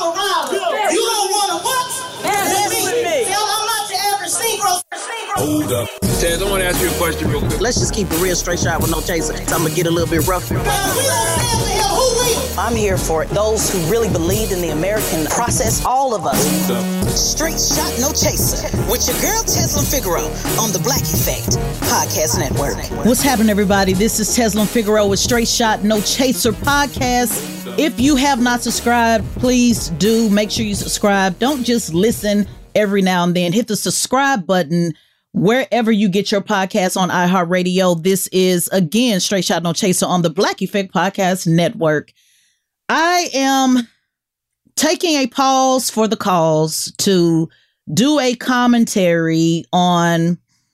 Colorado. You don't want to what? Let me tell how much your average Negro. Hold up. Taz, I want to ask you a question real quick. Let's just keep it real, straight shot with no chaser. So I'm going to get a little bit rough. I'm here for those who really believe in the American process, all of us. Straight shot, no chaser. With your girl, Tezlyn Figaro, on the Black Effect Podcast Network. What's happening, everybody? This is Tezlyn Figaro with Straight Shot, No Chaser Podcast. If you have not subscribed, please do. Make sure you subscribe. Don't just listen every now and then. Hit the subscribe button wherever you get your podcasts on iHeartRadio. This is, again, Straight Shot, No Chaser on the Black Effect Podcast Network. I am taking a pause for the cause to do a commentary on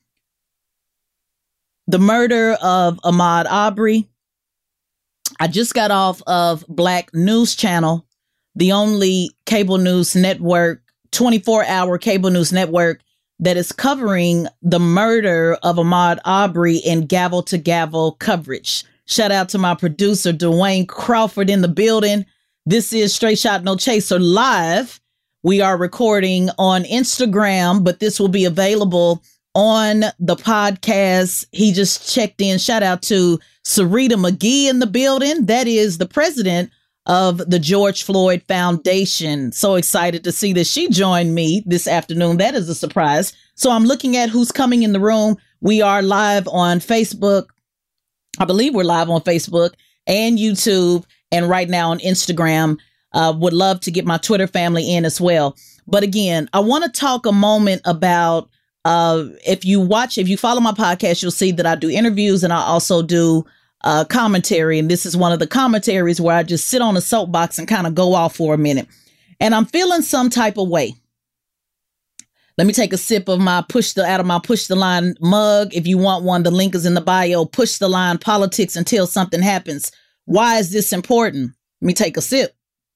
the murder of Ahmaud Arbery. I just got off of Black News Channel, the only cable news network, 24-hour cable news network that is covering the murder of Ahmaud Arbery in gavel-to-gavel coverage. Shout out to my producer, Dwayne Crawford, in the building. This is Straight Shot, No Chaser live. We are recording on Instagram, but this will be available on the podcast. He just checked in. Shout out to Sarita McGee in the building. That is the president of the George Floyd Foundation. So excited to see that she joined me this afternoon. That is a surprise. So I'm looking at who's coming in the room. We are live on Facebook. I believe we're live on Facebook and YouTube, and right now on Instagram. Would love to get my Twitter family in as well. But again, I want to talk a moment about, if you follow my podcast, you'll see that I do interviews and I also do commentary. And this is one of the commentaries where I just sit on a soapbox and kind of go off for a minute. And I'm feeling some type of way. Let me take a sip of my Push the Line mug. If you want one, the link is in the bio. Push the Line, politics until something happens. Why is this important? Let me take a sip.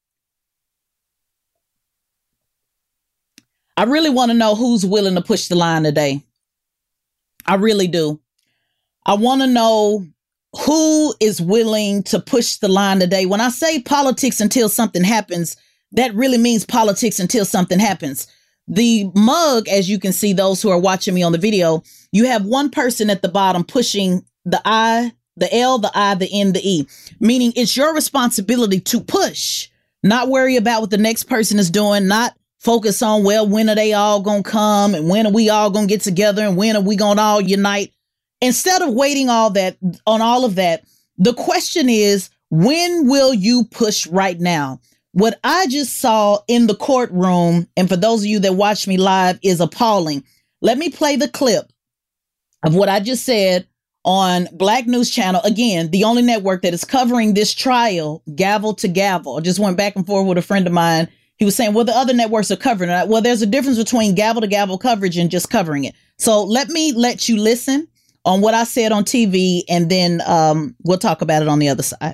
I really want to know who's willing to push the line today. I really do. I want to know who is willing to push the line today. When I say politics until something happens, that really means politics until something happens. The mug, as you can see, those who are watching me on the video, you have one person at the bottom pushing the I, the L, the I, the N, the E, meaning it's your responsibility to push, not worry about what the next person is doing, not focus on, well, when are they all going to come and when are we all going to get together and when are we going to all unite? Instead of waiting on all of that, the question is, when will you push right now? What I just saw in the courtroom, and for those of you that watch me live, is appalling. Let me play the clip of what I just said on Black News Channel. Again, the only network that is covering this trial, gavel to gavel. I just went back and forth with a friend of mine. He was saying, well, the other networks are covering it. Well, there's a difference between gavel to gavel coverage and just covering it. So let you listen on what I said on TV, and then we'll talk about it on the other side.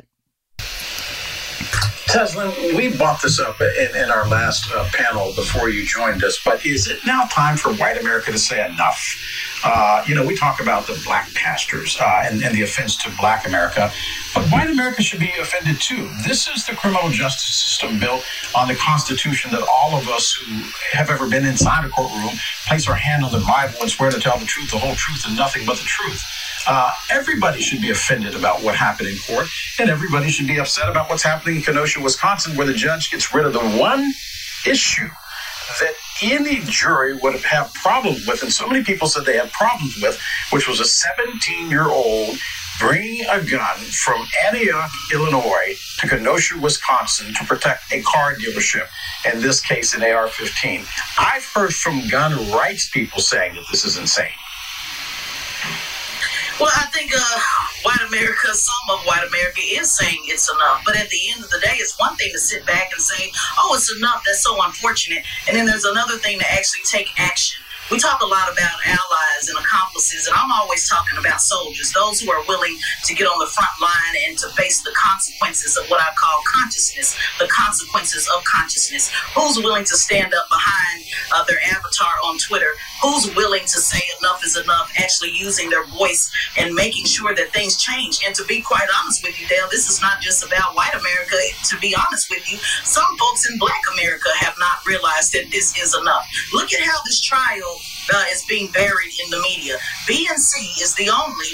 Tezlyn, we brought this up in our last panel before you joined us, but is it now time for white America to say enough? We talk about the black pastors and the offense to black America, but white America should be offended too. This is the criminal justice system built on the Constitution that all of us who have ever been inside a courtroom place our hand on the Bible and swear to tell the truth, the whole truth, and nothing but the truth. Everybody should be offended about what happened in court, and everybody should be upset about what's happening in Kenosha, Wisconsin, where the judge gets rid of the one issue that any jury would have problems with, and so many people said they had problems with, which was a 17-year-old bringing a gun from Antioch, Illinois to Kenosha, Wisconsin to protect a car dealership, in this case an AR-15. I've heard from gun rights people saying that this is insane. Well, I think some of white America is saying it's enough. But at the end of the day, it's one thing to sit back and say, oh, it's enough. That's so unfortunate. And then there's another thing to actually take action. We talk a lot about allies and accomplices, and I'm always talking about soldiers, those who are willing to get on the front line and to face the consequences of what I call consciousness, the consequences of consciousness. Who's willing to stand up behind their avatar on Twitter? Who's willing to say enough is enough, actually using their voice and making sure that things change? And to be quite honest with you, Dale, this is not just about white America. to be honest with you, some folks in Black America have not realized that this is enough. Look at how this trial is being buried in the media. BNC is the only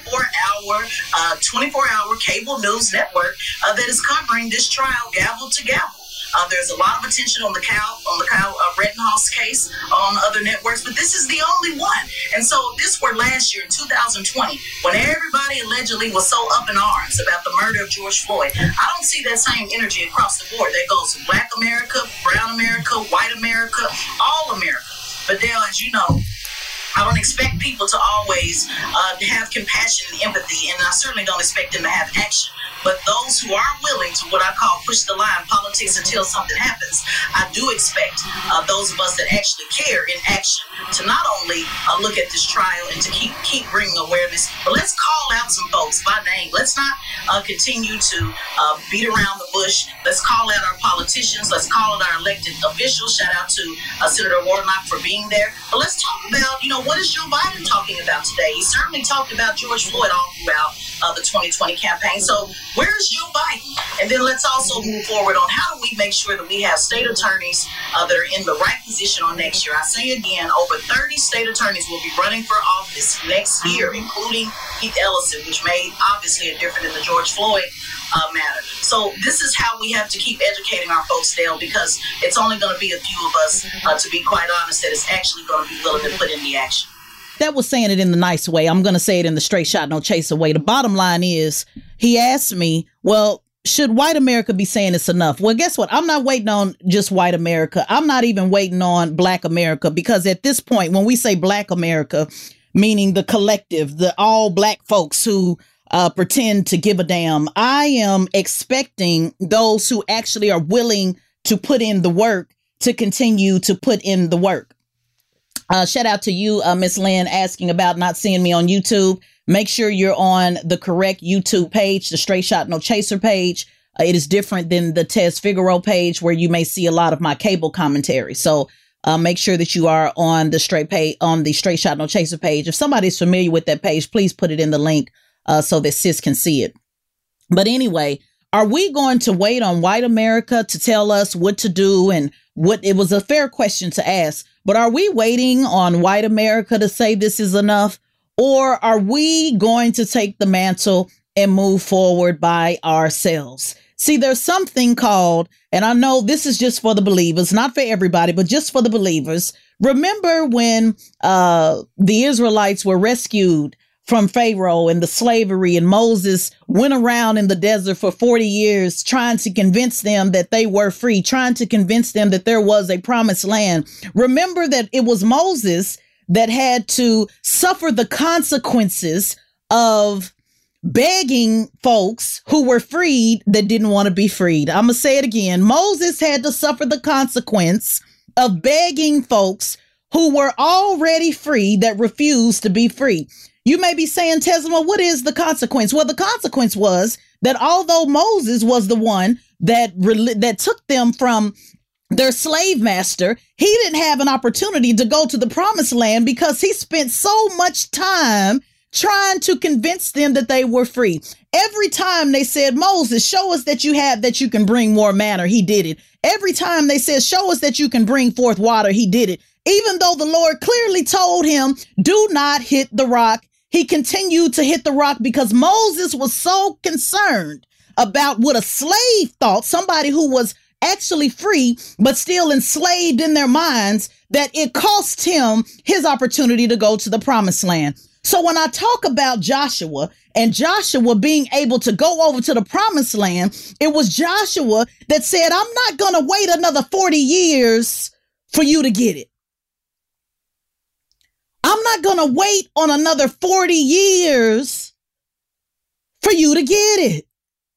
24-hour cable news network that is covering this trial gavel to gavel. There's a lot of attention on the Kyle Rittenhouse case on other networks, but this is the only one. And so this were last year in 2020, when everybody allegedly was so up in arms about the murder of George Floyd. I don't see that same energy across the board. That goes to Black America, Brown America, White America, all America. But Dale, as you know, I don't expect people to always have compassion and empathy, and I certainly don't expect them to have action. But those who are willing to, what I call, push the line politics until something happens, I do expect those of us that actually care in action to not only look at this trial and to keep bringing awareness, but let's call out some folks by name. Let's not continue to beat around the bush. Let's call out our politicians. Let's call out our elected officials. Shout out to Senator Warnock for being there. But let's talk about, what is Joe Biden talking about today? He certainly talked about George Floyd all throughout the 2020 campaign. So where's Joe Biden? And then let's also move forward on how do we make sure that we have state attorneys that are in the right position on next year. I say again, over 30 state attorneys will be running for office next year, including Keith Ellison, which made obviously a difference in the George Floyd matter. So this is how we have to keep educating our folks, Dale, because it's only going to be a few of us, to be quite honest, that is actually going to be willing to put in the action. That was saying it in the nice way. I'm going to say it in the straight shot, no chaser way. The bottom line is, he asked me, well, should white America be saying it's enough? Well, guess what? I'm not waiting on just white America. I'm not even waiting on Black America, because at this point, when we say Black America, meaning the collective, the all Black folks who pretend to give a damn, I am expecting those who actually are willing to put in the work to continue to put in the work. Shout out to you, Miss Lynn, asking about not seeing me on YouTube. Make sure you're on the correct YouTube page, the Straight Shot No Chaser page. It is different than the Tez Figaro page, where you may see a lot of my cable commentary. So make sure that you are on the Straight Shot No Chaser page. If somebody's familiar with that page, please put it in the link so that sis can see it. But anyway, are we going to wait on white America to tell us what to do? And it was a fair question to ask, but are we waiting on white America to say this is enough? Or are we going to take the mantle and move forward by ourselves? See, there's something called, and I know this is just for the believers, not for everybody, but just for the believers. Remember when the Israelites were rescued from Pharaoh and the slavery, and Moses went around in the desert for 40 years trying to convince them that they were free, trying to convince them that there was a promised land. Remember that it was Moses that had to suffer the consequences of begging folks who were freed that didn't want to be freed. I'm going to say it again. Moses had to suffer the consequence of begging folks who were already free that refused to be free. You may be saying, Tesla, what is the consequence? Well, the consequence was that although Moses was the one that took them from their slave master, he didn't have an opportunity to go to the promised land because he spent so much time trying to convince them that they were free. Every time they said, Moses, show us that you can bring more manna, he did it. Every time they said, show us that you can bring forth water, he did it. Even though the Lord clearly told him, do not hit the rock, he continued to hit the rock because Moses was so concerned about what a slave thought, somebody who was actually free, but still enslaved in their minds, that it cost him his opportunity to go to the promised land. So when I talk about Joshua and Joshua being able to go over to the promised land, it was Joshua that said, I'm not going to wait another 40 years for you to get it. I'm not going to wait on another 40 years for you to get it.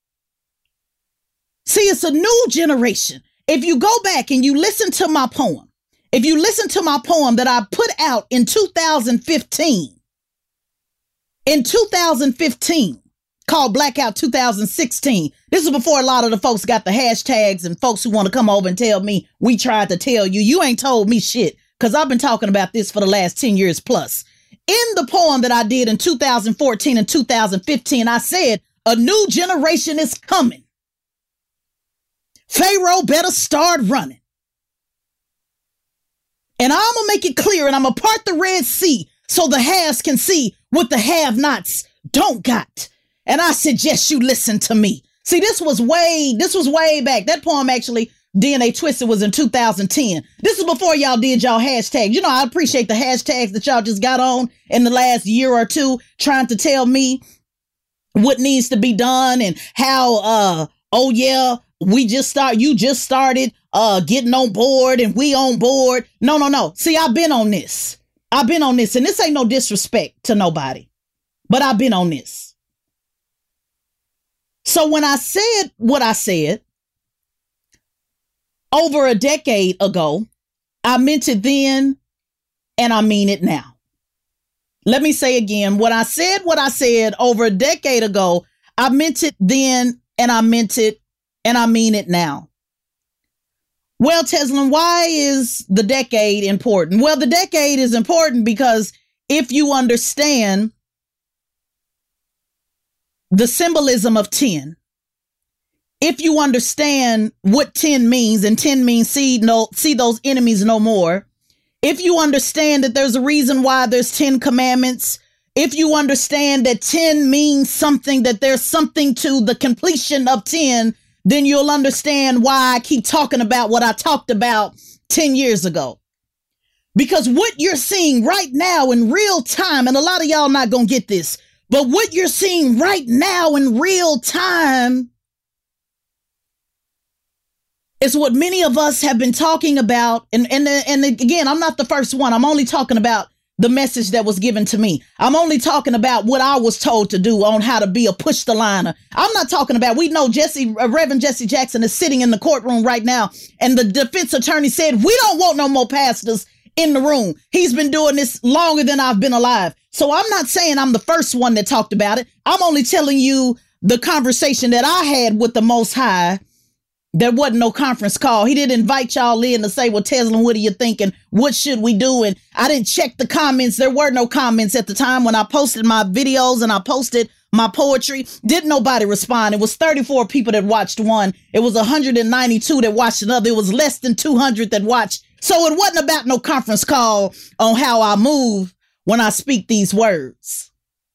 See, it's a new generation. If you go back and you listen to my poem, that I put out in 2015, called Blackout 2016. This is before a lot of the folks got the hashtags and folks who want to come over and tell me, we tried to tell you. You ain't told me shit, because I've been talking about this for the last 10 years plus. In the poem that I did in 2014 and 2015, I said, a new generation is coming. Pharaoh better start running. And I'm going to make it clear, and I'm going to part the Red Sea so the haves can see what the have-nots don't got. And I suggest you listen to me. See, this was way back. That poem actually, DNA Twisted, was in 2010. This is before y'all did y'all hashtags. You know, I appreciate the hashtags that y'all just got on in the last year or two, trying to tell me what needs to be done and how, oh yeah, you just started getting on board and we on board. No. See, I've been on this. And this ain't no disrespect to nobody, but I've been on this. So when I said what I said over a decade ago, I meant it then and I mean it now. Let me say again, what I said over a decade ago, I meant it then and I meant it and I mean it now. Well, Teslin, why is the decade important? Well, the decade is important because if you understand the symbolism of 10, if you understand what 10 means, and 10 means see those enemies no more. If you understand that there's a reason why there's 10 commandments, if you understand that 10 means something, that there's something to the completion of 10, then you'll understand why I keep talking about what I talked about 10 years ago. Because what you're seeing right now in real time, and a lot of y'all not going to get this, but what you're seeing right now in real time is what many of us have been talking about. And again, I'm not the first one. I'm only talking about the message that was given to me. I'm only talking about what I was told to do on how to be a push the liner. I'm not talking about, we know Reverend Jesse Jackson is sitting in the courtroom right now, and the defense attorney said, we don't want no more pastors in the room. He's been doing this longer than I've been alive. So I'm not saying I'm the first one that talked about it. I'm only telling you the conversation that I had with the Most High. There wasn't no conference call. He didn't invite y'all in to say, well, Teslin, what are you thinking? What should we do? And I didn't check the comments. There were no comments at the time when I posted my videos and I posted my poetry. Didn't nobody respond. It was 34 people that watched one. It was 192 that watched another. It was less than 200 that watched. So it wasn't about no conference call on how I move when I speak these words.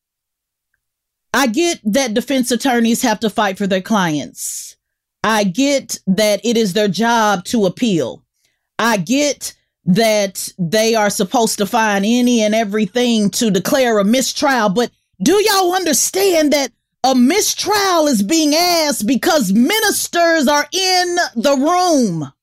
I get that defense attorneys have to fight for their clients. I get that it is their job to appeal. I get that they are supposed to find any and everything to declare a mistrial. But do y'all understand that a mistrial is being asked because ministers are in the room?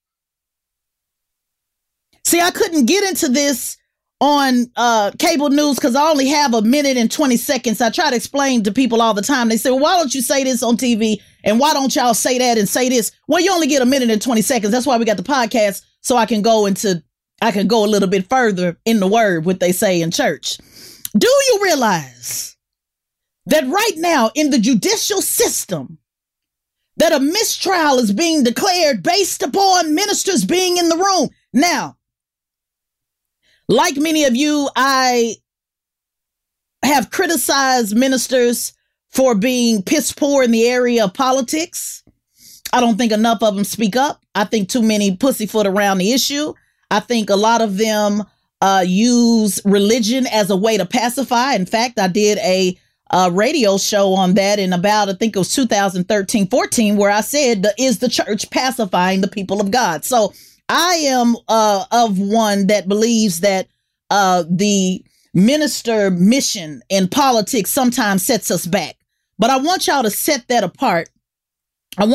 See, I couldn't get into this on cable news because I only have a minute and 20 seconds. I try to explain to people all the time. They say, well, why don't you say this on TV? And why don't y'all say that and say this? Well, you only get a minute and 20 seconds. That's why we got the podcast, so I can go a little bit further in the word, what they say in church. Do you realize that right now in the judicial system, that a mistrial is being declared based upon ministers being in the room? Now, like many of you, I have criticized ministers for being piss poor in the area of politics. I don't think enough of them speak up. I think too many pussyfoot around the issue. I think a lot of them use religion as a way to pacify. In fact, I did a radio show on that in about, I think it was 2013-14, where I said, is the church pacifying the people of God? So I am of one that believes that the minister mission in politics sometimes sets us back. But I want y'all to set that apart. From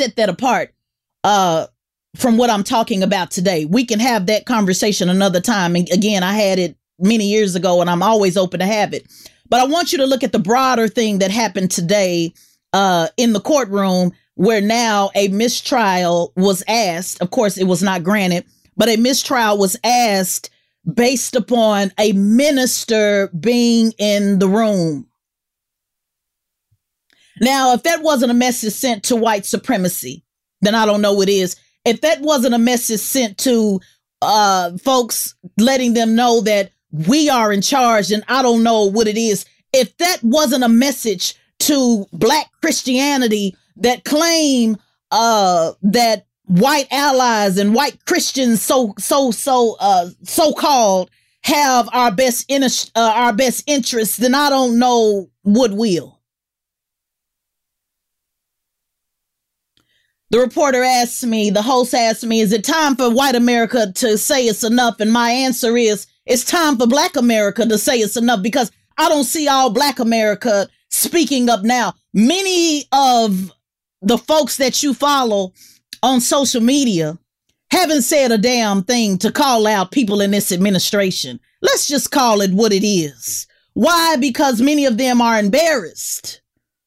what I'm talking about today. We can have that conversation another time. And again, I had it many years ago, and I'm always open to have it. But I want you to look at the broader thing that happened today in the courtroom, where now a mistrial was asked. Of course, it was not granted, but a mistrial was asked based upon a minister being in the room. Now, if that wasn't a message sent to white supremacy, then I don't know what is. If that wasn't a message sent to folks letting them know that we are in charge, then I don't know what it is. If that wasn't a message to Black Christianity that claim that white allies and white Christians so-called have our best interests, then I don't know what will. The reporter asked me, the host asked me, is it time for white America to say it's enough? And my answer is, it's time for black America to say it's enough, because I don't see all black America speaking up now. Many of the folks that you follow on social media haven't said a damn thing to call out people in this administration. Let's just call it what it is. Why? Because many of them are embarrassed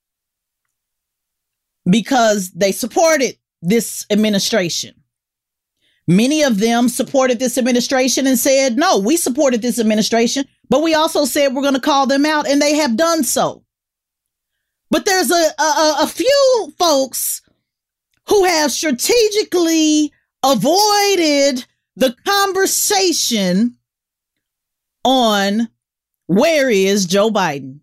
because they supported this administration. Many of them supported this administration and said, no, we supported this administration, but we also said we're going to call them out, and they have done so. But there's a few folks who have strategically avoided the conversation on where is Joe Biden.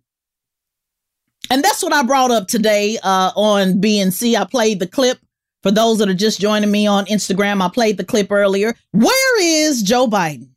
And that's what I brought up today on BNC. I played the clip. For those that are just joining me on Instagram, I played the clip earlier. Where is Joe Biden?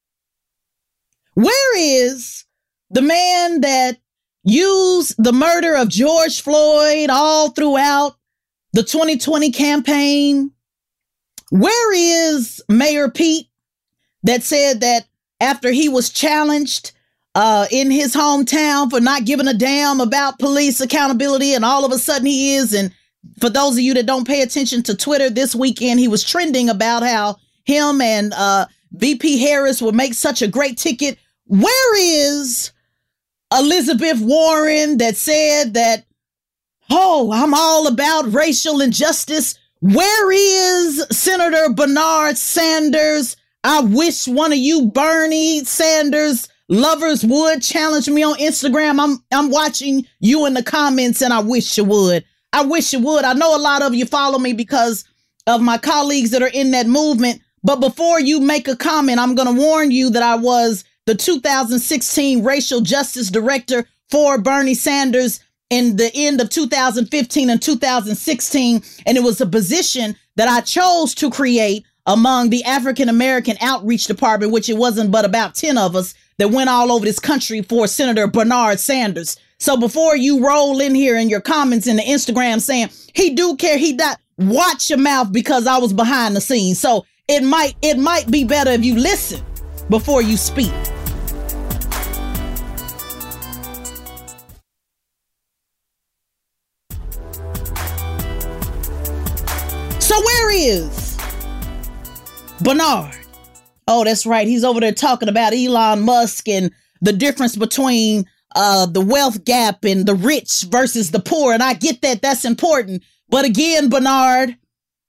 Where is the man that used the murder of George Floyd all throughout the 2020 campaign? Where is Mayor Pete that said that after he was challenged in his hometown for not giving a damn about police accountability, and all of a sudden he is? And for those of you that don't pay attention to Twitter, this weekend he was trending about how him and VP Harris would make such a great ticket. Where is Elizabeth Warren that said that, oh, I'm all about racial injustice? Where is Senator Bernard Sanders? I wish one of you Bernie Sanders lovers would challenge me on Instagram. I'm watching you in the comments, and I wish you would. I wish you would. I know a lot of you follow me because of my colleagues that are in that movement. But before you make a comment, I'm going to warn you that I was the 2016 racial justice director for Bernie Sanders in the end of 2015 and 2016. And it was a position that I chose to create among the African American Outreach Department, which it wasn't but about 10 of us that went all over this country for Senator Bernard Sanders. So before you roll in here in your comments in the Instagram saying he do care, he died, watch your mouth, because I was behind the scenes. So it might be better if you listen before you speak. So where is Bernard? Oh, that's right. He's over there talking about Elon Musk and the difference between the wealth gap and the rich versus the poor. And I get that. That's important. But again, Bernard,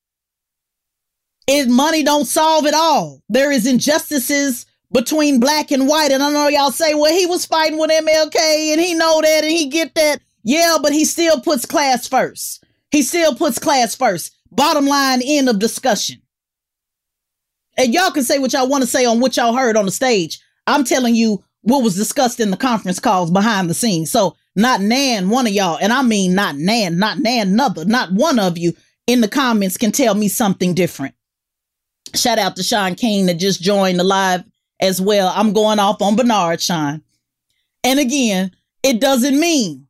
money don't solve it all. There is injustices between black and white. And I know y'all say, well, he was fighting with MLK and he know that and he get that. Yeah, but he still puts class first. He still puts class first. Bottom line, end of discussion. And y'all can say what y'all want to say on what y'all heard on the stage. I'm telling you what was discussed in the conference calls behind the scenes. So not nan one of y'all, and I mean not nan another, not one of you in the comments can tell me something different. Shout out to Sean King that just joined the live as well. I'm going off on Bernard, Sean. And again, it doesn't mean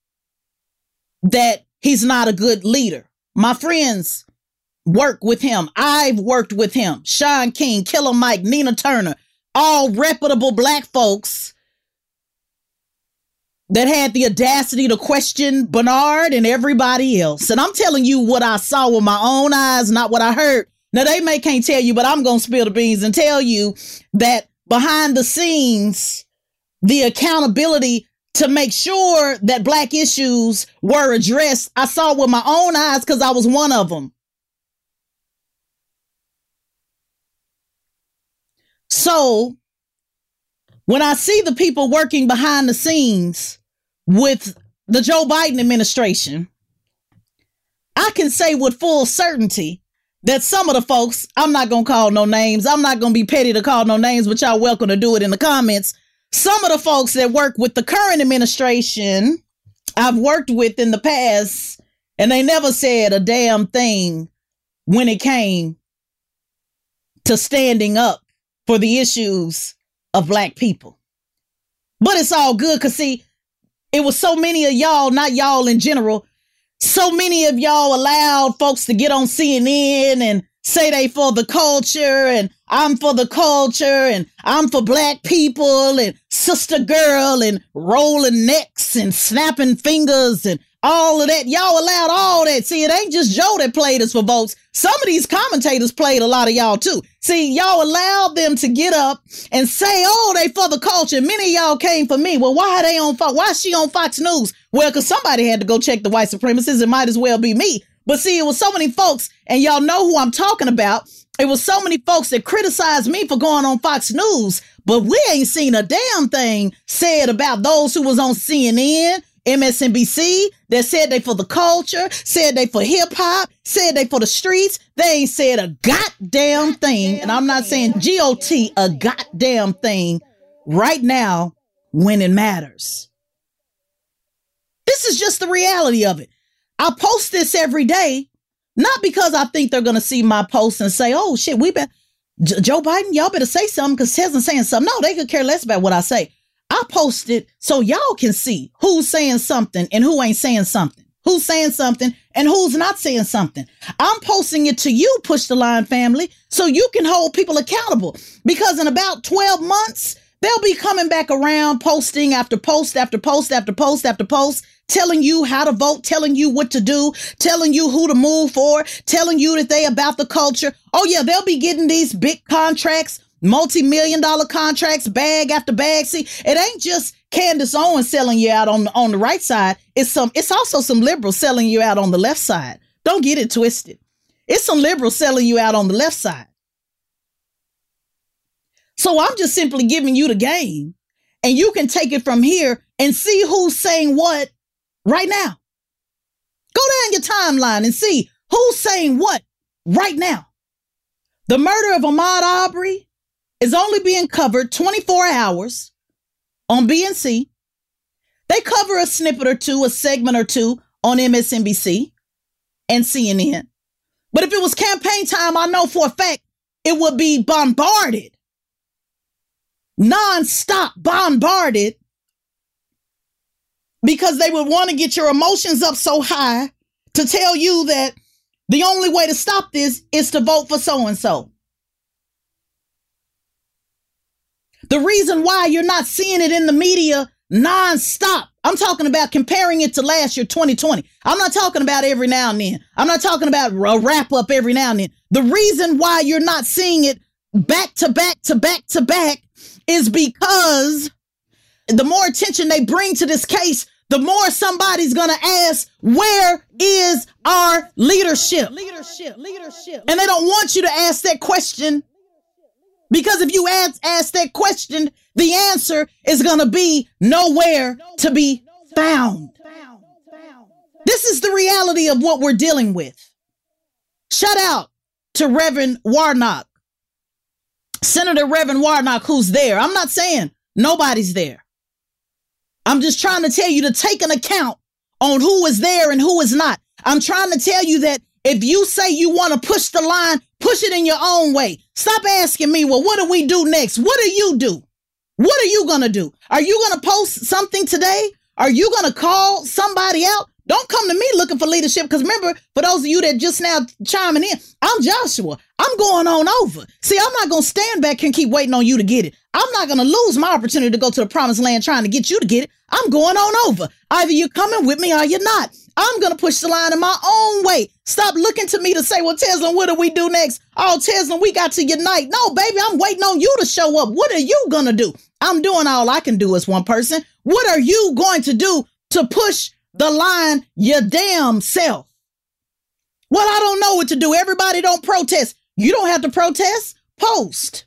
that he's not a good leader. My friends work with him. I've worked with him. Sean King, Killer Mike, Nina Turner, all reputable black folks that had the audacity to question Bernard and everybody else. And I'm telling you what I saw with my own eyes, not what I heard. Now, they can't tell you, but I'm going to spill the beans and tell you that behind the scenes, the accountability to make sure that black issues were addressed, I saw with my own eyes because I was one of them. So when I see the people working behind the scenes with the Joe Biden administration, I can say with full certainty that some of the folks, I'm not going to call no names. I'm not going to be petty to call no names, but y'all welcome to do it in the comments. Some of the folks that work with the current administration, I've worked with in the past, and they never said a damn thing when it came to standing up for the issues of Black people. But it's all good because, see, it was so many of y'all, not y'all in general, so many of y'all allowed folks to get on CNN and say they for the culture and I'm for the culture and I'm for Black people and sister girl and rolling necks and snapping fingers and all of that. Y'all allowed all that. See, it ain't just Joe that played us for votes. Some of these commentators played a lot of y'all too. See, y'all allowed them to get up and say, oh, they for the culture. Many of y'all came for me. Well, why are they on Fox? Why is she on Fox News? Well, because somebody had to go check the white supremacists. It might as well be me. But see, it was so many folks, and y'all know who I'm talking about. It was so many folks that criticized me for going on Fox News, but we ain't seen a damn thing said about those who was on CNN, MSNBC, that said they for the culture, said they for hip hop, said they for the streets. They ain't said a goddamn thing. And I'm not saying GOT, a goddamn thing right now when it matters. This is just the reality of it. I post this every day, not because I think they're going to see my post and say, oh shit, we better, Joe Biden, y'all better say something because Tesla saying something. No, they could care less about what I say. I post it so y'all can see who's saying something and who ain't saying something, who's saying something and who's not saying something. I'm posting it to you, Push the Line family, so you can hold people accountable, because in about 12 months, they'll be coming back around posting after post after post after post after post, telling you how to vote, telling you what to do, telling you who to move for, telling you that they about the culture. Oh yeah, they'll be getting these big contracts, multi-million-dollar contracts, bag after bag. See, it ain't just Candace Owens selling you out on the right side. It's also some liberals selling you out on the left side. Don't get it twisted. It's some liberals selling you out on the left side. So I'm just simply giving you the game, and you can take it from here and see who's saying what right now. Go down your timeline and see who's saying what right now. The murder of Ahmaud Arbery is only being covered 24 hours on BNC. They cover a snippet or two, a segment or two on MSNBC and CNN. But if it was campaign time, I know for a fact it would be bombarded, non-stop bombarded, because they would want to get your emotions up so high to tell you that the only way to stop this is to vote for so-and-so. The reason why you're not seeing it in the media non-stop, I'm talking about comparing it to last year, 2020. I'm not talking about every now and then. I'm not talking about a wrap up every now and then. The reason why you're not seeing it back to back to back to back is because the more attention they bring to this case, the more somebody's going to ask, where is our leadership? And they don't want you to ask that question, because if you ask that question, the answer is going to be nowhere to be found. This is the reality of what we're dealing with. Shout out to Reverend Warnock, Senator Reverend Warnock, who's there. I'm not saying nobody's there. I'm just trying to tell you to take an account on who is there and who is not. I'm trying to tell you that if you say you want to push the line, push it in your own way. Stop asking me, well, what do we do next? What do you do? What are you going to do? Are you going to post something today? Are you going to call somebody out? Don't come to me looking for leadership, because remember, for those of you that just now chiming in, I'm Joshua. I'm going on over. See, I'm not going to stand back here and keep waiting on you to get it. I'm not going to lose my opportunity to go to the promised land trying to get you to get it. I'm going on over. Either you're coming with me or you're not. I'm going to push the line in my own way. Stop looking to me to say, well, Tesla, what do we do next? Oh, Tesla, we got to unite. No, baby, I'm waiting on you to show up. What are you going to do? I'm doing all I can do as one person. What are you going to do to push the line your damn self? Well, I don't know what to do. Everybody don't protest. You don't have to protest. Post.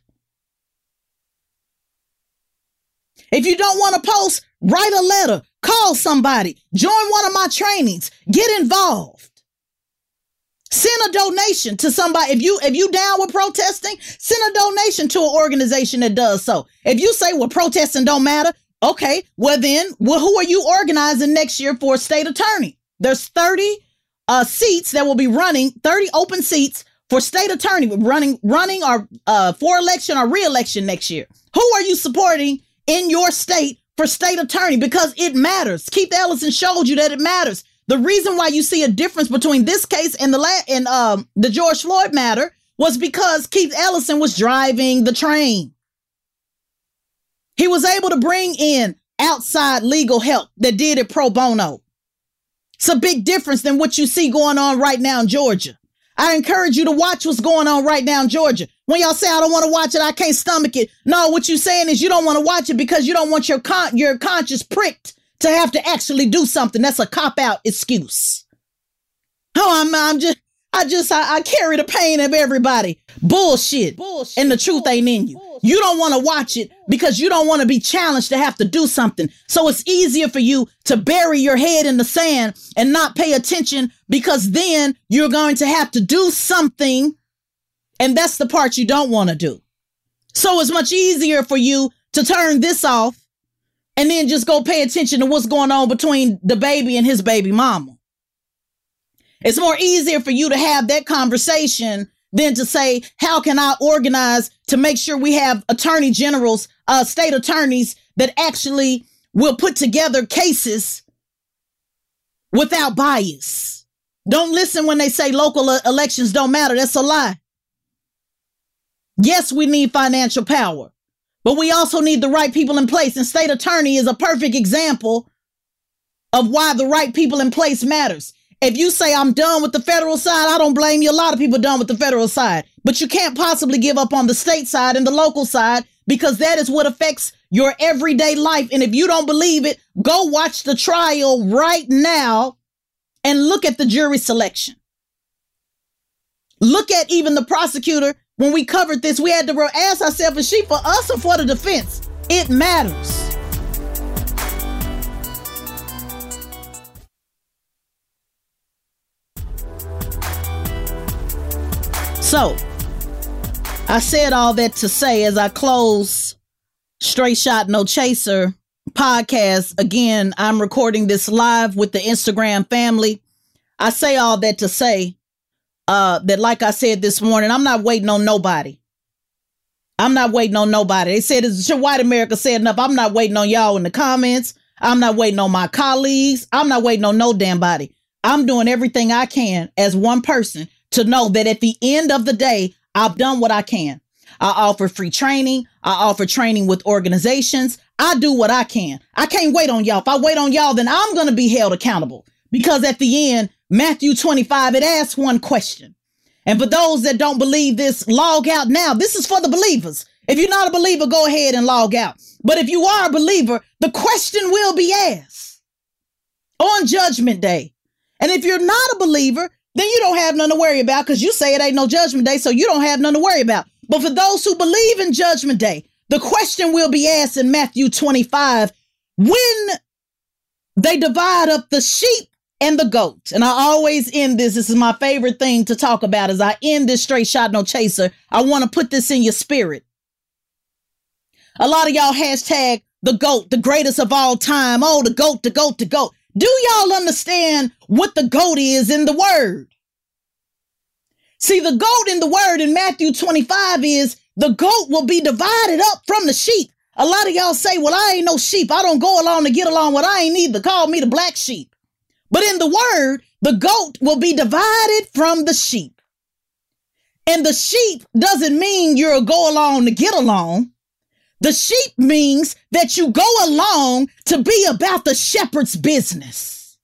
If you don't want to post, write a letter, call somebody, join one of my trainings, get involved. Send a donation to somebody. If you down with protesting, send a donation to an organization that does so. If you say, well, protesting don't matter, okay, well then, who are you organizing next year for a state attorney? There's 30 seats that will be running, 30 open seats for state attorney running or for election or re-election next year? Who are you supporting in your state for state attorney? Because it matters. Keith Ellison showed you that it matters. The reason why you see a difference between this case and the George Floyd matter was because Keith Ellison was driving the train. He was able to bring in outside legal help that did it pro bono. It's a big difference than what you see going on right now in Georgia. I encourage you to watch what's going on right now in Georgia. When y'all say, I don't want to watch it, I can't stomach it. No, what you're saying is you don't want to watch it because you don't want your conscience pricked to have to actually do something. That's a cop-out excuse. Oh, I carry the pain of everybody. Bullshit. And the truth ain't in you. You don't want to watch it because you don't want to be challenged to have to do something. So it's easier for you to bury your head in the sand and not pay attention, because then you're going to have to do something. And that's the part you don't want to do. So it's much easier for you to turn this off and then just go pay attention to what's going on between the baby and his baby mama. It's more easier for you to have that conversation than to say, how can I organize to make sure we have attorney generals, state attorneys that actually will put together cases without bias. Don't listen when they say local elections don't matter. That's a lie. Yes, we need financial power, but we also need the right people in place. And state attorney is a perfect example of why the right people in place matters. If you say I'm done with the federal side, I don't blame you. A lot of people are done with the federal side, but you can't possibly give up on the state side and the local side, because that is what affects your everyday life. And if you don't believe it, go watch the trial right now and look at the jury selection. Look at even the prosecutor. When we covered this, we had to ask ourselves, is she for us or for the defense? It matters. So, I said all that to say, as I close Straight Shot No Chaser podcast, again, I'm recording this live with the Instagram family. I say all that to say that, like I said this morning, I'm not waiting on nobody. I'm not waiting on nobody. They said, should white America say enough? I'm not waiting on y'all in the comments. I'm not waiting on my colleagues. I'm not waiting on no damn body. I'm doing everything I can as one person to know that at the end of the day, I've done what I can. I offer free training. I offer training with organizations. I do what I can. I can't wait on y'all. If I wait on y'all, then I'm going to be held accountable, because at the end, Matthew 25, it asks one question. And for those that don't believe this, log out now. This is for the believers. If you're not a believer, go ahead and log out. But if you are a believer, the question will be asked on Judgment Day. And if you're not a believer, then you don't have nothing to worry about, because you say it ain't no Judgment Day, so you don't have nothing to worry about. But for those who believe in Judgment Day, the question will be asked in Matthew 25, when they divide up the sheep and the goat. And I always end this. This is my favorite thing to talk about. As I end this Straight Shot No Chaser, I want to put this in your spirit. A lot of y'all hashtag the GOAT, the greatest of all time. Oh, the GOAT, the GOAT, the GOAT. Do y'all understand what the GOAT is in the word? See, the GOAT in the word in Matthew 25 is the goat will be divided up from the sheep. A lot of y'all say, well, I ain't no sheep. I don't go along to get along with I ain't either. Call me the black sheep. But in the word, the goat will be divided from the sheep. And the sheep doesn't mean you're a go along to get along. The sheep means that you go along to be about the shepherd's business.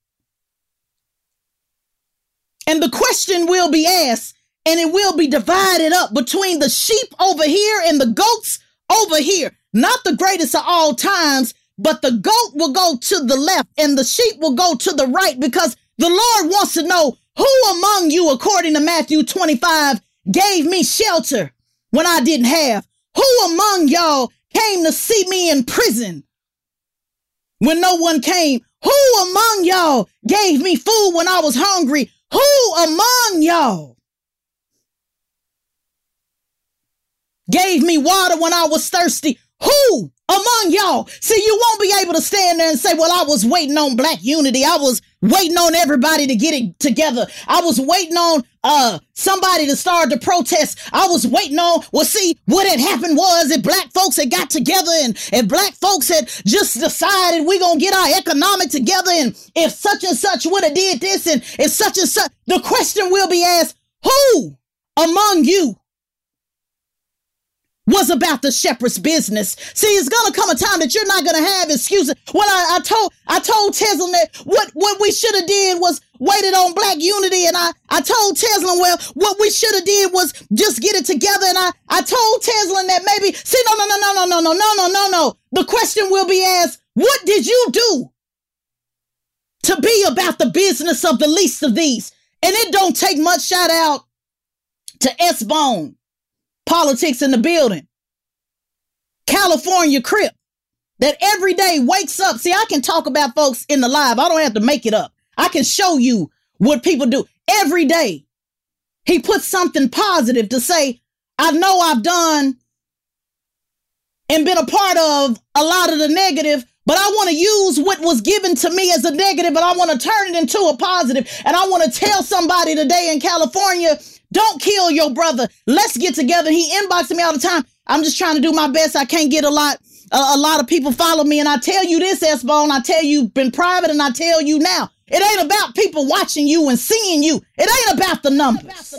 And the question will be asked, and it will be divided up between the sheep over here and the goats over here. Not the greatest of all times, but the goat will go to the left and the sheep will go to the right, because the Lord wants to know who among you, according to Matthew 25, gave me shelter when I didn't have. Who among y'all came to see me in prison when no one came? Who among y'all gave me food when I was hungry? Who among y'all gave me water when I was thirsty? Who among y'all. See, you won't be able to stand there and say, well, I was waiting on black unity. I was waiting on everybody to get it together. I was waiting on somebody to start the protest. I was waiting on, well, see, what had happened was if black folks had got together and if black folks had just decided we're going to get our economic together, and if such and such would have did this, and if such and such, the question will be asked, who among you was about the shepherd's business? See, it's gonna come a time that you're not gonna have excuses. When I told Tesla that what we should have did was waited on black unity, and I told Tesla, well, what we should have did was just get it together, and I told Tesla that maybe, see, no. The question will be asked, what did you do to be about the business of the least of these? And it don't take much. Shout out to S-Bone. Politics in the building. California Crip that every day wakes up. See, I can talk about folks in the live. I don't have to make it up. I can show you what people do every day. He puts something positive to say, I know I've done and been a part of a lot of the negative, but I want to use what was given to me as a negative, but I want to turn it into a positive. And I want to tell somebody today in California, don't kill your brother. Let's get together. He inboxes me all the time. I'm just trying to do my best. I can't get a lot of people follow me. And I tell you this, S-Bone, I tell you been private, and I tell you now, it ain't about people watching you and seeing you. It ain't about the numbers.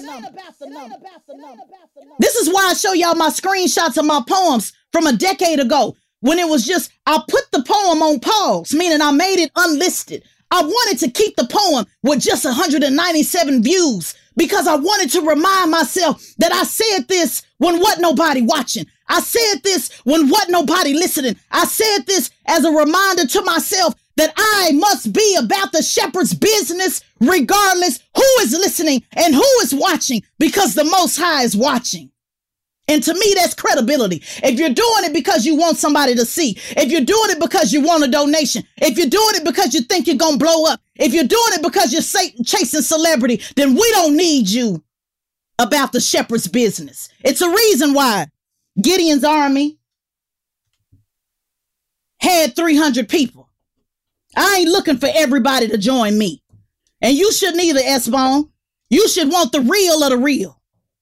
This is why I show y'all my screenshots of my poems from a decade ago, when it was just, I put the poem on pause, meaning I made it unlisted. I wanted to keep the poem with just 197 views because I wanted to remind myself that I said this when wasn't nobody watching. I said this when wasn't nobody listening. I said this as a reminder to myself that I must be about the shepherd's business regardless who is listening and who is watching, because the Most High is watching. And to me, that's credibility. If you're doing it because you want somebody to see, if you're doing it because you want a donation, if you're doing it because you think you're going to blow up, if you're doing it because you're chasing celebrity, then we don't need you about the shepherd's business. It's a reason why Gideon's army had 300 people. I ain't looking for everybody to join me. And you shouldn't either, S-Bone. You should want the real of the real.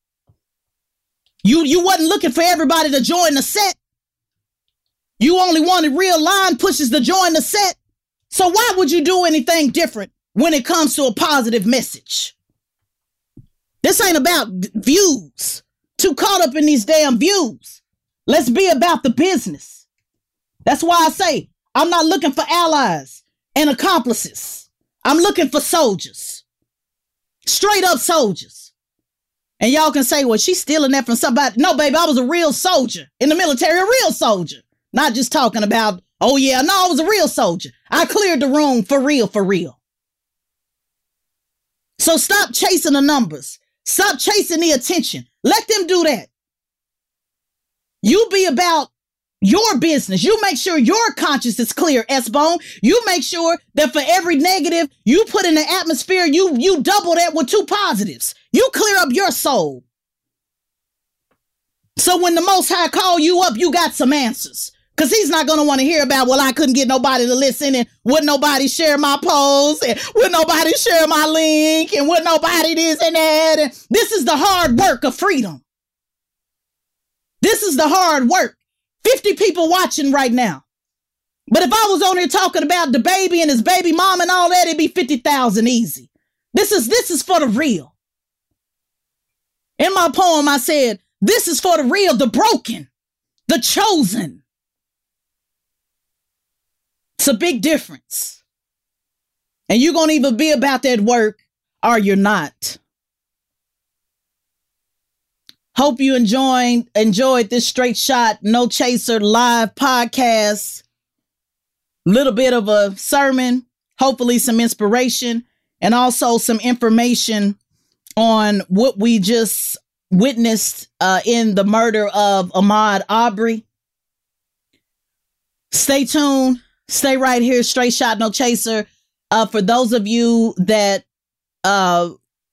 You wasn't looking for everybody to join the set. You only wanted real line pushes to join the set. So why would you do anything different when it comes to a positive message? This ain't about views. Too caught up in these damn views. Let's be about the business. That's why I say I'm not looking for allies and accomplices. I'm looking for soldiers. Straight up soldiers. And y'all can say, well, she's stealing that from somebody. No, baby, I was a real soldier in the military, a real soldier. Not just talking about, oh, yeah, no, I was a real soldier. I cleared the room for real, for real. So stop chasing the numbers. Stop chasing the attention. Let them do that. You be about your business. You make sure your conscience is clear, S-Bone. You make sure that for every negative you put in the atmosphere, you double that with 2 positives. You clear up your soul. So when the Most High call you up, you got some answers. Because he's not going to want to hear about, well, I couldn't get nobody to listen, and would nobody share my post, and would nobody share my link, and would nobody this and that. And this is the hard work of freedom. This is the hard work. 50 people watching right now. But if I was on here talking about the baby and his baby mom and all that, it'd be 50,000 easy. This is for the real. In my poem, I said, this is for the real, the broken, the chosen. It's a big difference. And you're going to either be about that work or you're not. Hope you enjoyed this Straight Shot, No Chaser live podcast. Little bit of a sermon, hopefully some inspiration, and also some information on what we just witnessed in the murder of Ahmaud Arbery. Stay tuned. Stay right here. Straight Shot, No Chaser. For those of you that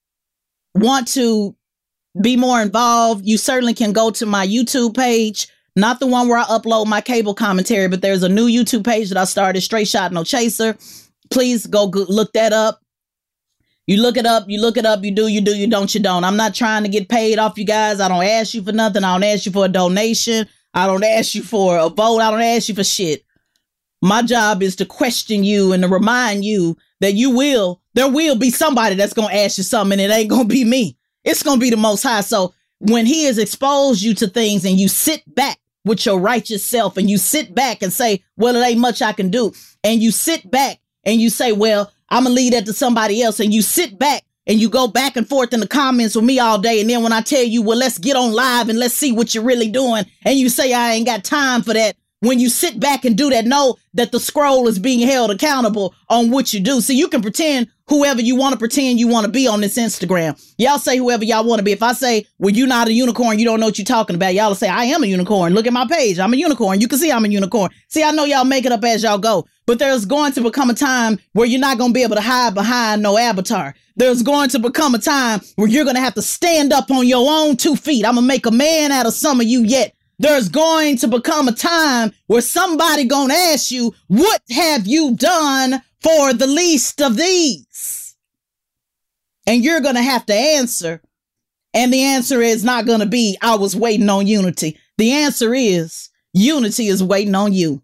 want to be more involved, you certainly can go to my YouTube page, Not the one where I upload my cable commentary, but there's a new YouTube page that I started, Straight Shot No Chaser. Please go look that up. You look it up, you do, you don't. I'm not trying to get paid off you guys. I don't ask you for nothing. I don't ask you for a donation. I don't ask you for a vote. I don't ask you for shit. My job is to question you and to remind you that there will be somebody that's going to ask you something, and it ain't going to be me. It's going to be the Most High. So when he has exposed you to things and you sit back with your righteous self and you sit back and say, well, it ain't much I can do. And you sit back and you say, well, I'm going to leave that to somebody else. And you sit back and you go back and forth in the comments with me all day. And then when I tell you, well, let's get on live and let's see what you're really doing. And you say, I ain't got time for that. When you sit back and do that, know that the scroll is being held accountable on what you do. So you can pretend whoever you want to pretend you want to be on this Instagram. Y'all say whoever y'all want to be. If I say, well, you're not a unicorn, you don't know what you're talking about. Y'all will say, I am a unicorn. Look at my page. I'm a unicorn. You can see I'm a unicorn. See, I know y'all make it up as y'all go, but there's going to become a time where you're not going to be able to hide behind no avatar. There's going to become a time where you're going to have to stand up on your own 2 feet. I'm going to make a man out of some of you yet. There's going to become a time where somebody gonna ask you, what have you done for the least of these? And you're gonna have to answer. And the answer is not gonna be, I was waiting on Unity. The answer is, Unity is waiting on you.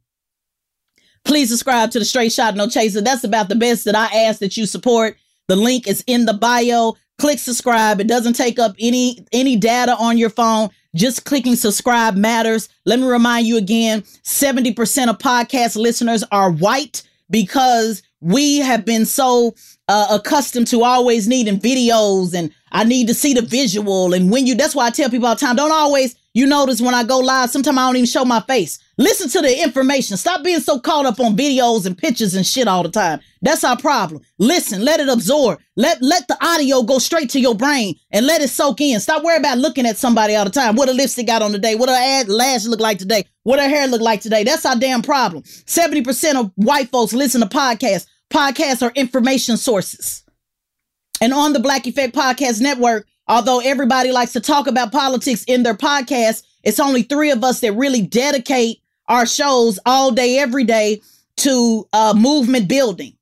Please subscribe to the Straight Shot No Chaser. That's about the best that I ask that you support. The link is in the bio. Click subscribe. It doesn't take up any data on your phone. Just clicking subscribe matters. Let me remind you again, 70% of podcast listeners are white because we have been so accustomed to always needing videos, and I need to see the visual. And that's why I tell people all the time, don't always, you notice when I go live, sometimes I don't even show my face. Listen to the information. Stop being so caught up on videos and pictures and shit all the time. That's our problem. Listen, let it absorb. Let the audio go straight to your brain and let it soak in. Stop worrying about looking at somebody all the time. What a lipstick got on today. What her lash look like today. What her hair look like today. That's our damn problem. 70% of white folks listen to podcasts. Podcasts are information sources. And on the Black Effect Podcast Network, although everybody likes to talk about politics in their podcast, it's only 3 of us that really dedicate our shows all day, every day to movement building.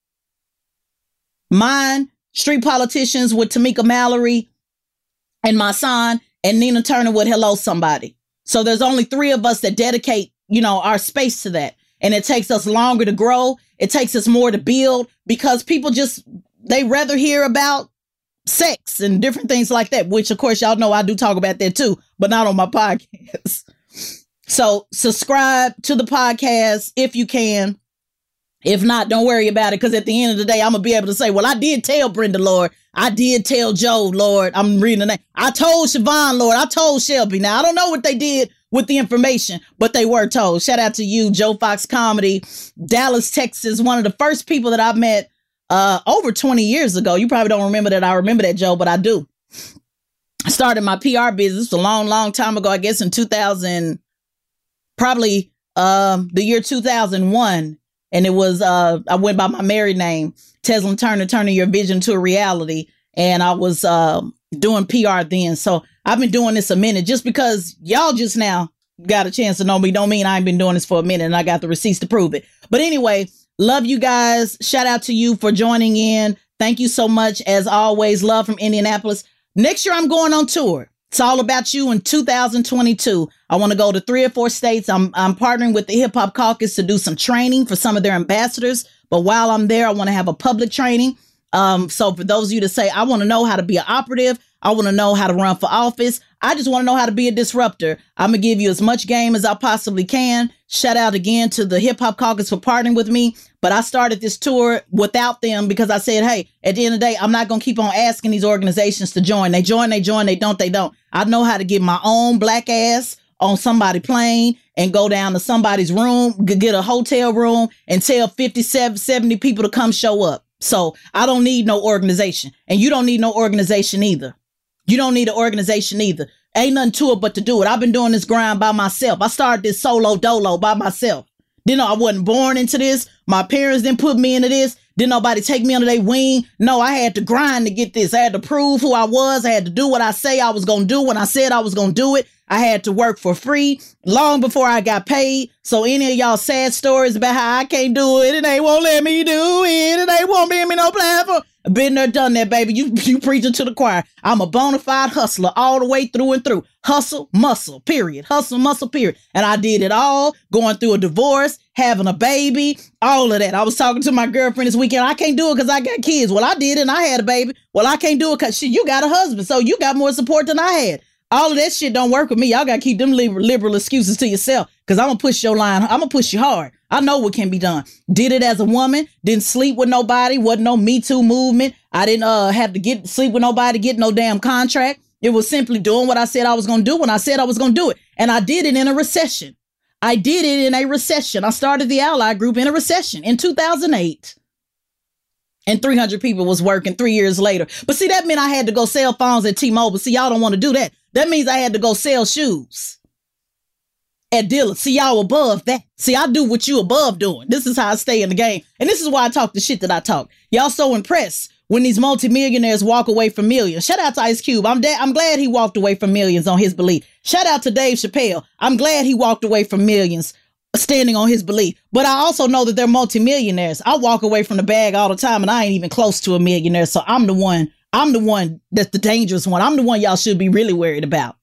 Mine, Street Politicians with Tamika Mallory and my son, and Nina Turner with Hello Somebody. So there's only 3 of us that dedicate, our space to that. And it takes us longer to grow. It takes us more to build because people they rather hear about sex and different things like that, which of course y'all know I do talk about that too, but not on my podcast. So subscribe to the podcast if you can. If not, don't worry about it, because at the end of the day, I'm going to be able to say, well, I did tell Brenda, Lord. I did tell Joe, Lord. I'm reading the name. I told Siobhan, Lord. I told Shelby. Now, I don't know what they did with the information, but they were told. Shout out to you, Joe Fox Comedy, Dallas, Texas. One of the first people that I met over 20 years ago. You probably don't remember that. I remember that, Joe, but I do. I started my PR business a long, long time ago, I guess in 2000, probably the year 2001. And it was, I went by my married name, Teslin Turner, turning your vision to a reality. And I was doing PR then. So I've been doing this a minute. Just because y'all just now got a chance to know me don't mean I ain't been doing this for a minute and I got the receipts to prove it. But anyway, love you guys. Shout out to you for joining in. Thank you so much. As always, love from Indianapolis. Next year, I'm going on tour. It's all about you in 2022. I want to go to 3 or 4 states. I'm partnering with the Hip Hop Caucus to do some training for some of their ambassadors. But while I'm there, I want to have a public training. So for those of you that say, I want to know how to be an operative, I want to know how to run for office, I just want to know how to be a disruptor, I'm going to give you as much game as I possibly can. Shout out again to the Hip Hop Caucus for partnering with me. But I started this tour without them because I said, hey, at the end of the day, I'm not going to keep on asking these organizations to join. They join, they join, they don't, they don't. I know how to get my own black ass on somebody's plane and go down to somebody's room, get a hotel room and tell 57, 70 people to come show up. So I don't need no organization, and you don't need no organization either. You don't need an organization either. Ain't nothing to it but to do it. I've been doing this grind by myself. I started this solo dolo by myself. I wasn't born into this. My parents didn't put me into this. Didn't nobody take me under their wing. No, I had to grind to get this. I had to prove who I was. I had to do what I say I was going to do when I said I was going to do it. I had to work for free long before I got paid. So any of y'all sad stories about how I can't do it and they won't let me do it and they won't give me no platform. Been there, done that, baby. You preaching to the choir. I'm a bona fide hustler all the way through and through. Hustle, muscle, period. Hustle, muscle, period. And I did it all, going through a divorce, having a baby, all of that. I was talking to my girlfriend this weekend. I can't do it because I got kids. Well, I did it and I had a baby. Well, I can't do it because you got a husband. So you got more support than I had. All of that shit don't work with me. Y'all got to keep them liberal excuses to yourself because I'm going to push your line. I'm going to push you hard. I know what can be done. Did it as a woman. Didn't sleep with nobody. Wasn't no Me Too movement. I didn't have to sleep with nobody, get no damn contract. It was simply doing what I said I was going to do when I said I was going to do it. And I did it in a recession. I did it in a recession. I started the Ally Group in a recession in 2008. And 300 people was working 3 years later. But see, that meant I had to go sell phones at T-Mobile. See, y'all don't want to do that. That means I had to go sell shoes at dealers. See, y'all above that. See, I do what you above doing. This is how I stay in the game. And this is why I talk the shit that I talk. Y'all so impressed when these multimillionaires walk away from millions. Shout out to Ice Cube. I'm glad he walked away from millions on his belief. Shout out to Dave Chappelle. I'm glad he walked away from millions standing on his belief. But I also know that they're multimillionaires. I walk away from the bag all the time and I ain't even close to a millionaire. So I'm the one that's the dangerous one. I'm the one y'all should be really worried about.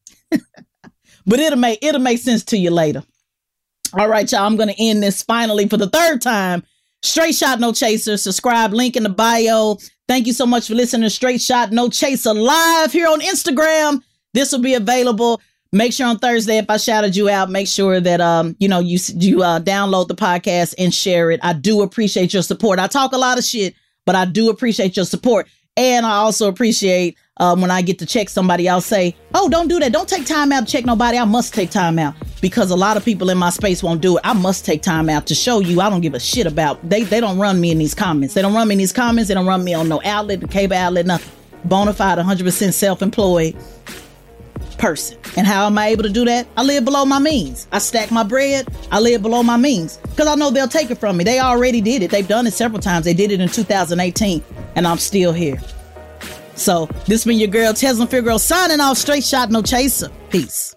But it'll make sense to you later. All right, y'all. I'm going to end this finally for the third time. Straight Shot No Chaser. Subscribe. Link in the bio. Thank you so much for listening to Straight Shot No Chaser live here on Instagram. This will be available. Make sure on Thursday, if I shouted you out, make sure that, you download the podcast and share it. I do appreciate your support. I talk a lot of shit, but I do appreciate your support. And I also appreciate when I get to check somebody, I'll say, oh, don't do that. Don't take time out to check nobody. I must take time out because a lot of people in my space won't do it. I must take time out to show you I don't give a shit about. They don't run me in these comments. They don't run me in these comments. They don't run me on no outlet, the cable outlet, nothing. Bonafide, 100% self-employed person. And how am I able to do that? I live below my means. I stack my bread. I live below my means because I know they'll take it from me. They already did it. They've done it several times. They did it in 2018 and I'm still here. So this been your girl, Tesla Figueroa, signing off. Straight Shot No Chaser. Peace.